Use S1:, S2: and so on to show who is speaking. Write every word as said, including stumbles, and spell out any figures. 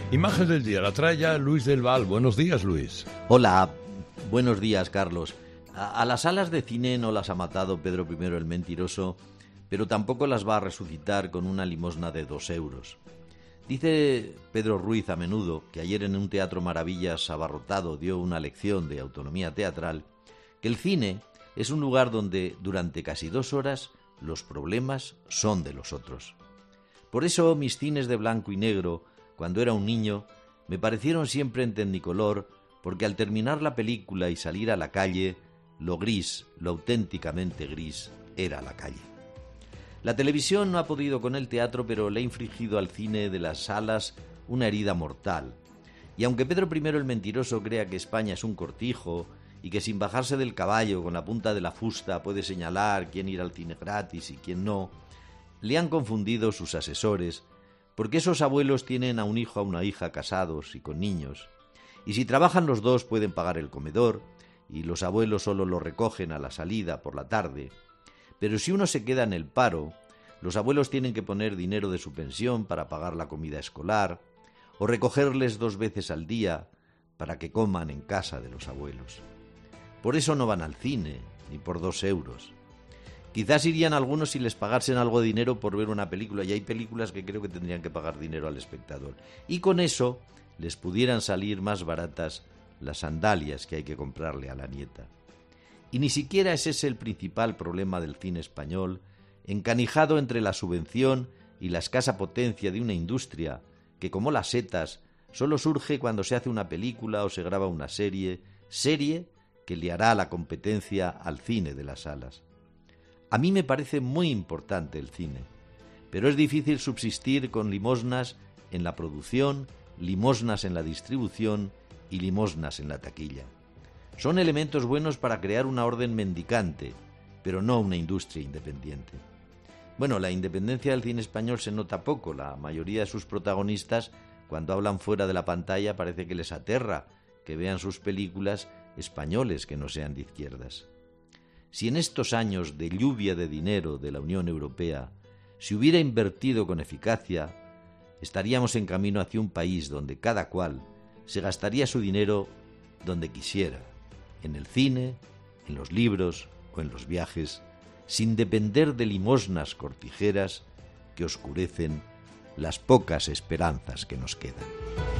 S1: Imagen del día, la trae ya Luis del Val. Buenos días, Luis.
S2: Hola, buenos días, Carlos. A, a las salas de cine no las ha matado Pedro primero el Mentiroso, pero tampoco las va a resucitar con una limosna de dos euros. Dice Pedro Ruiz a menudo, que ayer en un Teatro Maravillas abarrotado dio una lección de autonomía teatral, que el cine es un lugar donde durante casi dos horas los problemas son de los otros. Por eso mis cines de blanco y negro, cuando era un niño, me parecieron siempre en tecnicolor, porque al terminar la película y salir a la calle, lo gris, lo auténticamente gris, era la calle. La televisión no ha podido con el teatro, pero le ha infligido al cine de las salas una herida mortal. Y aunque Pedro primero el Mentiroso crea que España es un cortijo y que sin bajarse del caballo con la punta de la fusta puede señalar quién ir al cine gratis y quién no, le han confundido sus asesores, porque esos abuelos tienen a un hijo o a una hija casados y con niños, y si trabajan los dos pueden pagar el comedor, y los abuelos solo lo recogen a la salida por la tarde. Pero si uno se queda en el paro, los abuelos tienen que poner dinero de su pensión para pagar la comida escolar, o recogerles dos veces al día para que coman en casa de los abuelos. Por eso no van al cine, ni por dos euros. Quizás irían algunos si les pagasen algo de dinero por ver una película, y hay películas que creo que tendrían que pagar dinero al espectador. Y con eso les pudieran salir más baratas las sandalias que hay que comprarle a la nieta. Y ni siquiera es ese el principal problema del cine español, encanijado entre la subvención y la escasa potencia de una industria que, como las setas, solo surge cuando se hace una película o se graba una serie, serie que le hará la competencia al cine de las salas. A mí me parece muy importante el cine, pero es difícil subsistir con limosnas en la producción, limosnas en la distribución y limosnas en la taquilla. Son elementos buenos para crear una orden mendicante, pero no una industria independiente. Bueno, la independencia del cine español se nota poco. La mayoría de sus protagonistas, cuando hablan fuera de la pantalla, parece que les aterra que vean sus películas españoles que no sean de izquierdas. Si en estos años de lluvia de dinero de la Unión Europea se hubiera invertido con eficacia, estaríamos en camino hacia un país donde cada cual se gastaría su dinero donde quisiera, en el cine, en los libros o en los viajes, sin depender de limosnas cortijeras que oscurecen las pocas esperanzas que nos quedan.